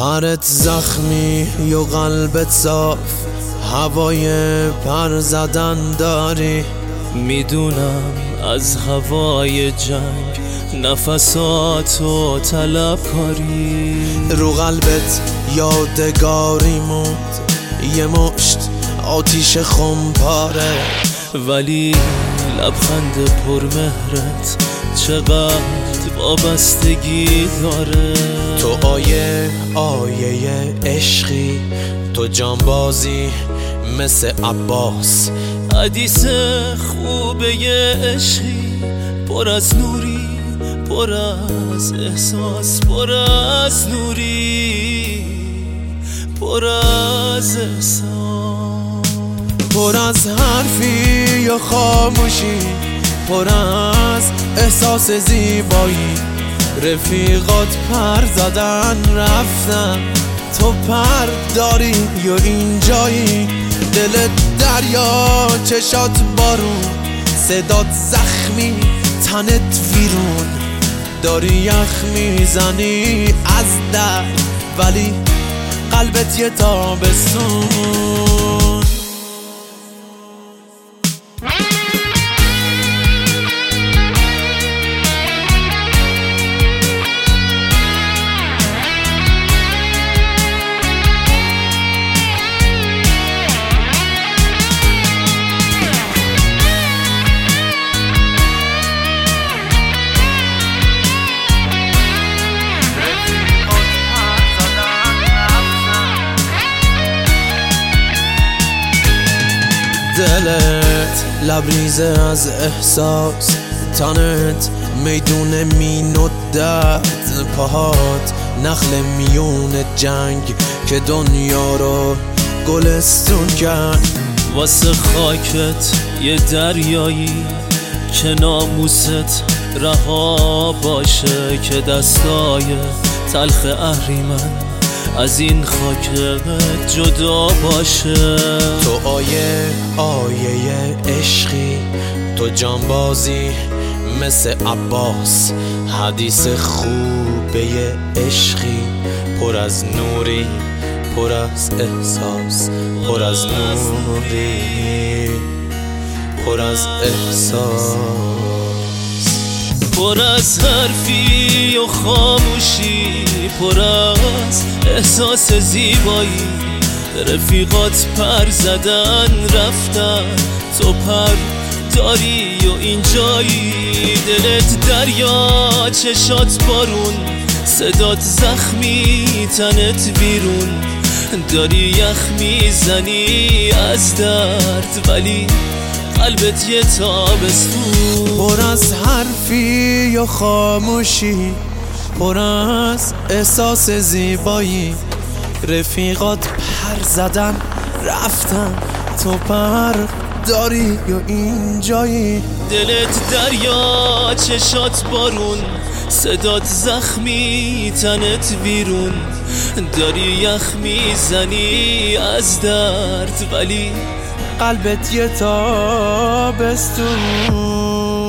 پرت زخمی و قلبت صاف، هوای پر زدن داری. میدونم از هوای جنگ نفساتو طلب کاری. رو قلبت یادگاری موند یه مشت آتیش خمپاره، ولی لبخند پرمهرت چقدر وابستگی داره. تو آیه عشقی، تو جانبازی مثل عباس. حدیث خوبه یه عشقی، پر از نوری، پر از احساس، پر از نوری، پر از احساس، پر از حرفی و خاموشی، پر از احساس زیبایی. رفیقات پر زدن رفتن، تو پر داری و اینجایی. دلت دریا، چشات بارون، صدات زخمی، تنت ویرون. داری یخ میزنی از درد، ولی قلبت یه تابستون. دلت لبریزه از احساس، تنت میدون مین و درد. پاهات نخل میون جنگ که دنیا رو گلستون کرد. واسه خاکت یه دریایی که ناموست رها باشه، که دستای تلخ اهریمن از این خاکت جدا باشه. تو آیه عشقی، تو جانبازی مثل عباس. حدیث خوبه عشقی، پر از نوری، پر از احساس، پر از نوری، پر از احساس، پر از حرفی و خاموشی، پر از احساس زیبایی. رفیقات پر زدن رفتن، تو پر داری و اینجایی. دلت دریا، چشات بارون، صدات زخمی، تنت بیرون. داری یخ میزنی از درد، ولی قلبت یه تابستون. پر از حرفی و خاموشی، پر از احساس زیبایی. رفیقات پر زدن رفتن، تو پر داری و اینجایی. دلت دریا، چشات بارون، صدات زخمی، تنت بیرون. داری یخ میزنی از درد، ولی قلبت یه تابستون.